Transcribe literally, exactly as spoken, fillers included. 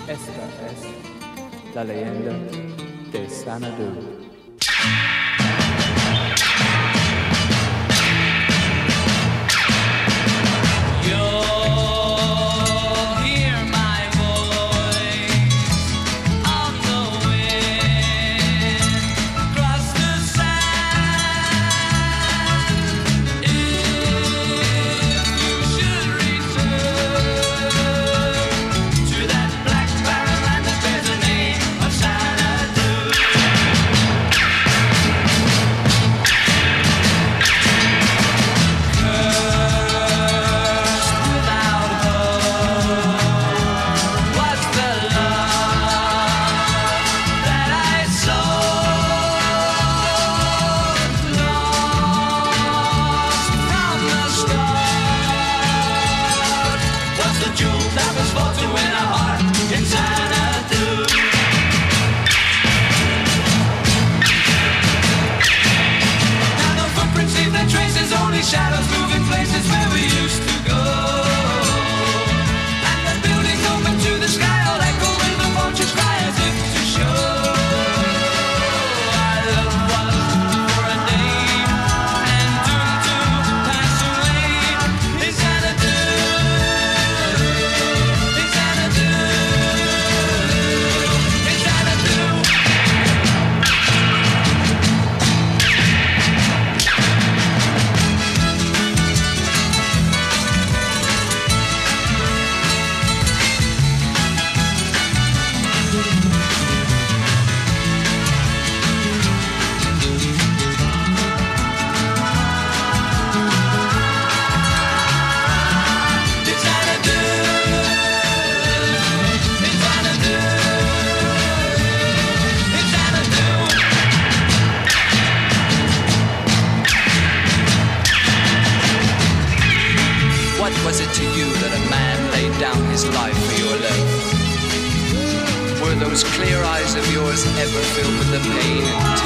Esta es la leyenda de Xanadu. Shadows moving places where we used to go, and the buildings open to the sky, all echo when the vultures cry as if to show our love was for a day and doomed to pass away. It's Xanadu, it's Xanadu, it's Xanadu. What was it to you that a man laid down his life for your love? Were those clear eyes of yours ever filled with the pain and